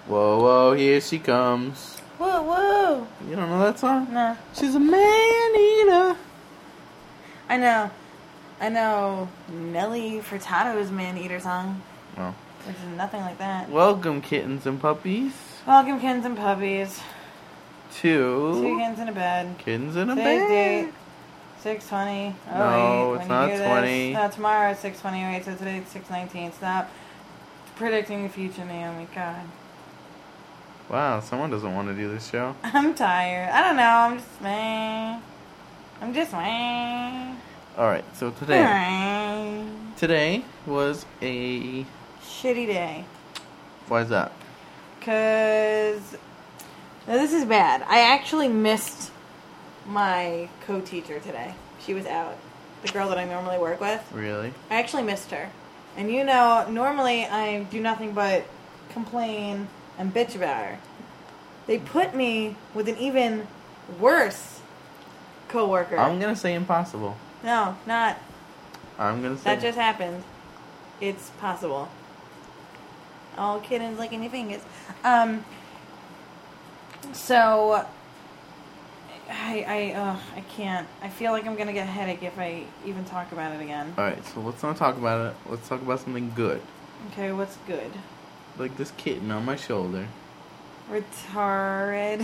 Whoa, whoa, here she comes. Whoa, whoa. You don't know that song? No. She's a man-eater. I know Nelly Furtado's Man-Eater song. Well. Which is nothing like that. Welcome, kittens and puppies. Welcome, kittens and puppies. To... Two kittens in a bed. Kittens in a Today's bed. date, 6:20. Oh, No, wait, it's when you not hear 20. This, no, tomorrow at 6:20. Wait, so today's 6:19. Stop predicting the future, Naomi. God. Wow, someone doesn't want to do this show. I'm tired. I don't know. I'm just meh. Alright, so today was a... shitty day. Why is that? Because... Now, this is bad. I actually missed my co-teacher today. She was out. The girl that I normally work with. Really? I actually missed her. And you know, normally I do nothing but complain and bitch about her. They put me with an even worse coworker. I'm going to say impossible. No, not. I'm going to say... That just happened. It's possible. All kittens licking your fingers. So... I can't. I feel like I'm going to get a headache if I even talk about it again. Alright, so let's not talk about it. Let's talk about something good. Okay, what's good? Like this kitten on my shoulder. Retarded.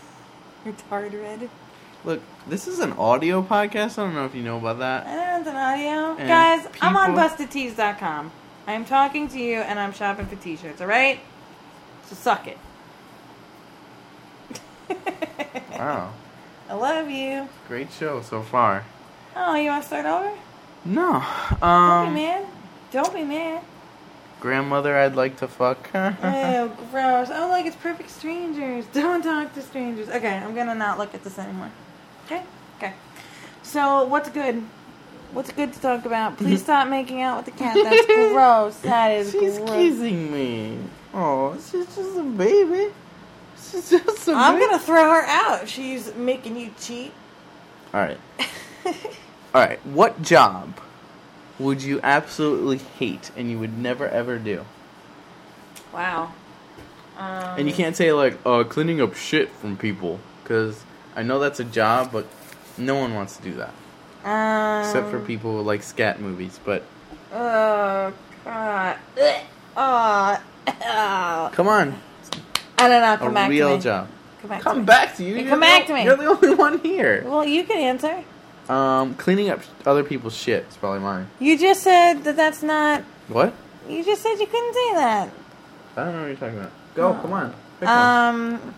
Look, this is an audio podcast. I don't know if you know about that. I know it's an audio. And Guys, I'm on people- BustedTees.com. I'm talking to you and I'm shopping for t-shirts, alright? So suck it. Wow. I love you. Great show so far. Oh, you want to start over? No. Don't be mad. Don't be mad. Grandmother I'd like to fuck. Oh, gross. Oh, like it's perfect strangers. Don't talk to strangers. Okay, I'm going to not look at this anymore. Okay? Okay. So, what's good? What's good to talk about? Please stop making out with the cat. That's gross. That is She's gross. kissing me. Oh, she's just a baby. She's just a I'm baby. going to throw her out if she's making you cheat. Alright. Alright, what job would you absolutely hate and you would never ever do? Wow. And you can't say like, cleaning up shit from people. Because I know that's a job, but no one wants to do that. Except for people who like scat movies, but... Oh, God. Oh. Come on. I don't know. Come back A to me. real job. Come back to you. Come back to me. You're the only one here. Well, you can answer. Cleaning up other people's shit is probably mine. You just said that that's not... What? You just said you couldn't say that. I don't know what you're talking about. Go, come on. Pick one.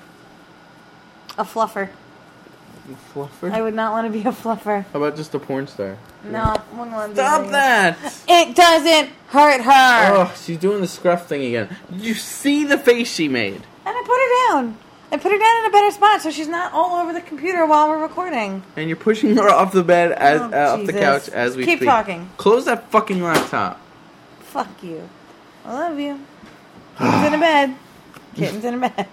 A fluffer. Fluffer? I would not want to be a fluffer. How about just a porn star? No, I wouldn't want to be Stop that! It doesn't hurt her. Oh, she's doing the scruff thing again. Did you see the face she made? And I put her down. I put her down in a better spot so she's not all over the computer while we're recording. And you're pushing her off the bed, off the Jesus. couch as we Keep speak. talking. Close that fucking laptop. Fuck you. I love you. Kittens in a bed. Kittens in a bed.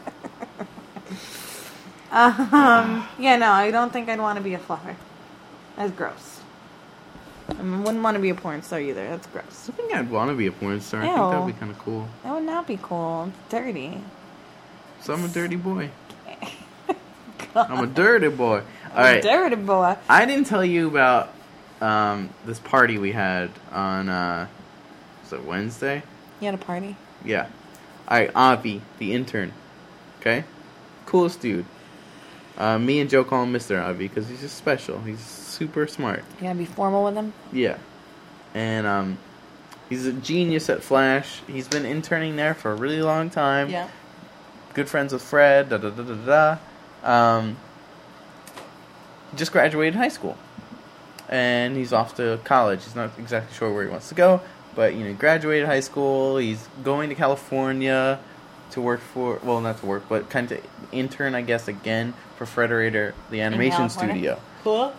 Yeah, no, I don't think I'd want to be a fluffer. That's gross. I wouldn't want to be a porn star either. That's gross. I think I'd want to be a porn star. I think Ew. that would be kind of cool. That would not be cool. It's dirty. So I'm a dirty boy. I'm a dirty boy. All right. Dirty boy. I didn't tell you about this party we had on, was it Wednesday? You had a party? Yeah. Alright, Avi, the intern. Okay? Coolest dude. Me and Joe call him Mr. Avi because he's just special. He's super smart. You gotta be formal with him? Yeah. And he's a genius at Flash. He's been interning there for a really long time. Yeah. Good friends with Fred. Just graduated high school. And he's off to college. He's not exactly sure where he wants to go. But, you know, graduated high school. He's going to California to work for... Well, not to work, but kind of intern, I guess, again for Frederator, the animation studio. Cool.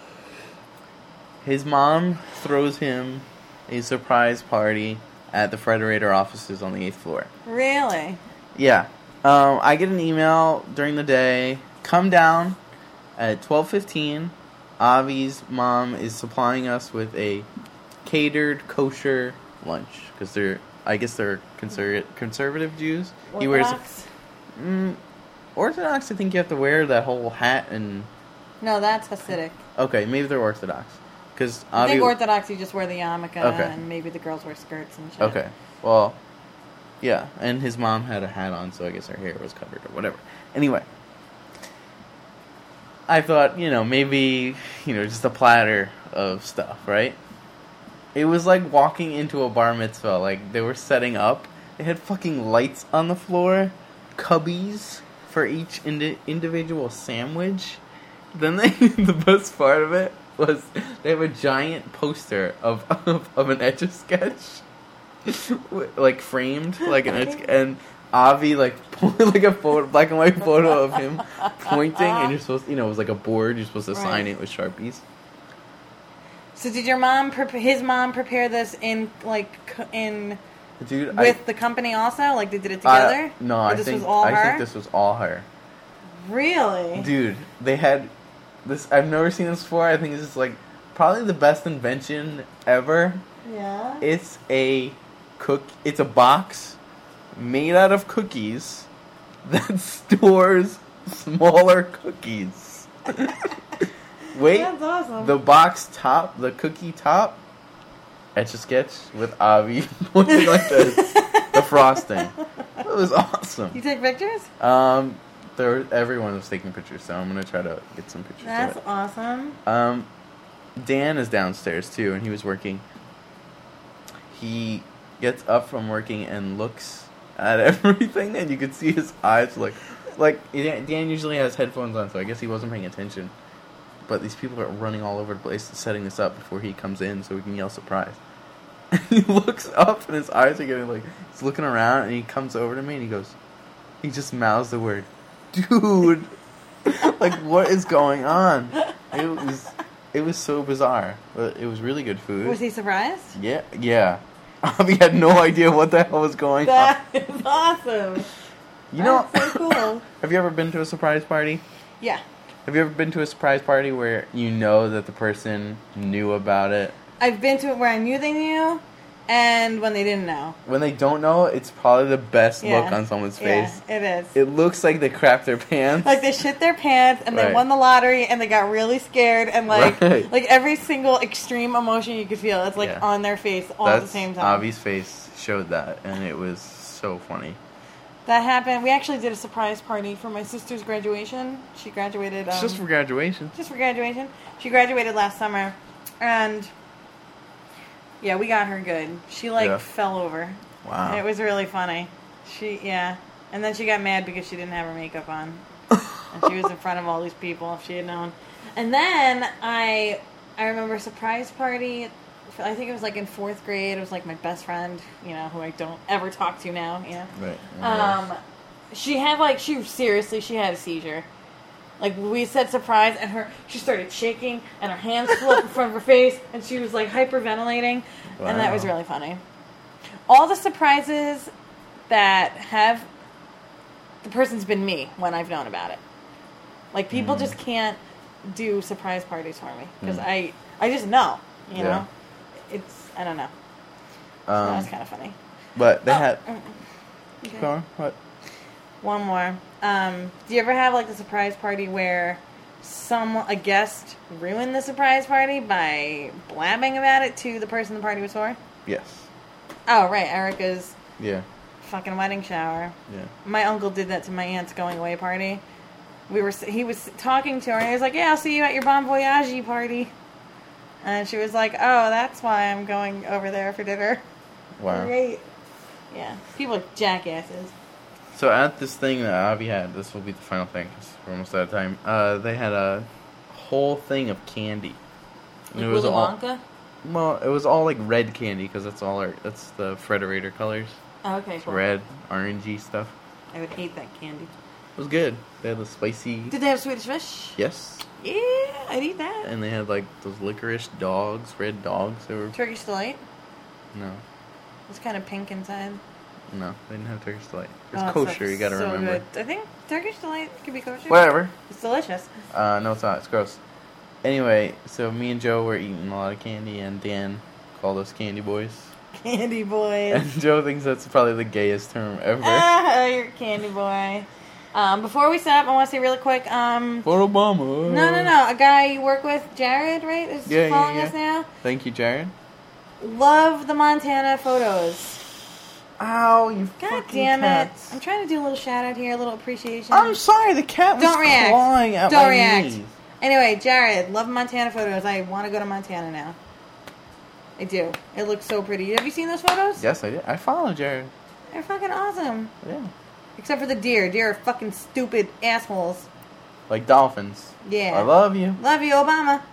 His mom throws him a surprise party at the Frederator offices on the 8th floor. Really? Yeah. I get an email during the day. Come down at 12:15. Avi's mom is supplying us with a catered kosher lunch because they're I guess they're conservative Jews. He wears Orthodox? Orthodox. I think you have to wear that whole hat and. No, that's Hasidic. Okay, maybe they're Orthodox. Because I think Orthodox, you just wear the yarmulke, and maybe the girls wear skirts and shit. Okay, well, yeah, and his mom had a hat on, so I guess her hair was covered or whatever. Anyway, I thought, maybe, just a platter of stuff, right? It was like walking into a bar mitzvah. Like, they were setting up. They had fucking lights on the floor, cubbies for each individual sandwich. Then the best part of it was they have a giant poster of an Etch-a-Sketch, like framed like an Etch, and Avi like like a photo, black and white photo of him pointing, and you're supposed, it was like a board. You're supposed to sign it with Sharpies. So did your mom, his mom, prepare this in Dude, with the company also? Like they did it together? No, I think this was all her. Really? Dude, they had this. I've never seen this before. I think this is like probably the best invention ever. Yeah. It's a box made out of cookies that stores smaller cookies. Wait, that's awesome. The box top, the cookie top, Etch-a-Sketch with Avi pointing like this. The frosting. It was awesome. You take pictures? Everyone was taking pictures, so I'm gonna try to get some pictures. That's of it. awesome. Dan is downstairs too, and he was working. He gets up from working and looks at everything, and you can see his eyes like Dan usually has headphones on, so I guess he wasn't paying attention. But these people are running all over the place setting this up before he comes in so we can yell surprise. And he looks up and his eyes are getting he's looking around, and he comes over to me and he just mouths the word, "Dude!" Like, what is going on? It was so bizarre, but it was really good food. Was he surprised? Yeah. Avi had no idea what the hell was going on. That is awesome. That's so cool. Have you ever been to a surprise party? Yeah. Have you ever been to a surprise party where you know that the person knew about it? I've been to it where I knew they knew, and when they didn't know. When they don't know, it's probably the best look on someone's face. Yeah, it is. It looks like they crapped their pants. Like they shit their pants, and they won the lottery, and they got really scared, and like every single extreme emotion you could feel, it's on their face all at the same time. Avi's face showed that, and it was so funny. That happened. We actually did a surprise party for my sister's graduation. She graduated. Just for graduation. Just for graduation. She graduated last summer, and yeah, we got her good. She fell over. Wow. And it was really funny. And then she got mad because she didn't have her makeup on, and she was in front of all these people. If she had known. And then I remember a surprise party. I think it was in 4th grade. It was my best friend, who I don't ever talk to now, Right. She had she had a seizure. We said surprise, and she started shaking, and her hands flew up in front of her face, and she was hyperventilating, and that was really funny. All the surprises that have the person's been me when I've known about it. People just can't do surprise parties for me because I just know, you know. I don't know. So that was kind of funny. But they had. Okay. Go on. What? One more. Do you ever have the surprise party where a guest ruined the surprise party by blabbing about it to the person the party was for? Yes. Oh, right. Erica's fucking wedding shower. Yeah. My uncle did that to my aunt's going away party. He was talking to her, and he was like, "Yeah, I'll see you at your Bon Voyage party." And she was like, "Oh, that's why I'm going over there for dinner." Wow. Great. Yeah. People are jackasses. So at this thing that Avi had, this will be the final thing because we're almost out of time. They had a whole thing of candy. Like Willy Wonka? Well, it was all red candy because that's the Frederator colors. Oh, okay, cool. Red, orangey stuff. I would hate that candy. It was good. They had the spicy. Did they have Swedish Fish? Yes. Yeah, I'd eat that. And they had those licorice dogs, red dogs. They were Turkish Delight? No. It's kind of pink inside. No, they didn't have Turkish Delight. It's kosher, you gotta remember. Good. I think Turkish Delight could be kosher. Whatever. It's delicious. No, it's not. It's gross. Anyway, so me and Joe were eating a lot of candy, and Dan called us candy boys. Candy boys. And Joe thinks that's probably the gayest term ever. Oh, you're a candy boy. Before we stop, I want to say really quick. For Obama. No. A guy you work with, Jared, right? Is following us now. Thank you, Jared. Love the Montana photos. Ow, you God fucking damn cats. it. I'm trying to do a little shout out here, a little appreciation. I'm sorry, the cat was clawing at Don't my react. knees. Anyway, Jared, love Montana photos. I want to go to Montana now. I do. It looks so pretty. Have you seen those photos? Yes, I did. I follow Jared. They're fucking awesome. Yeah. Except for the deer. Deer are fucking stupid assholes. Like dolphins. Yeah. I love you. Love you, Obama.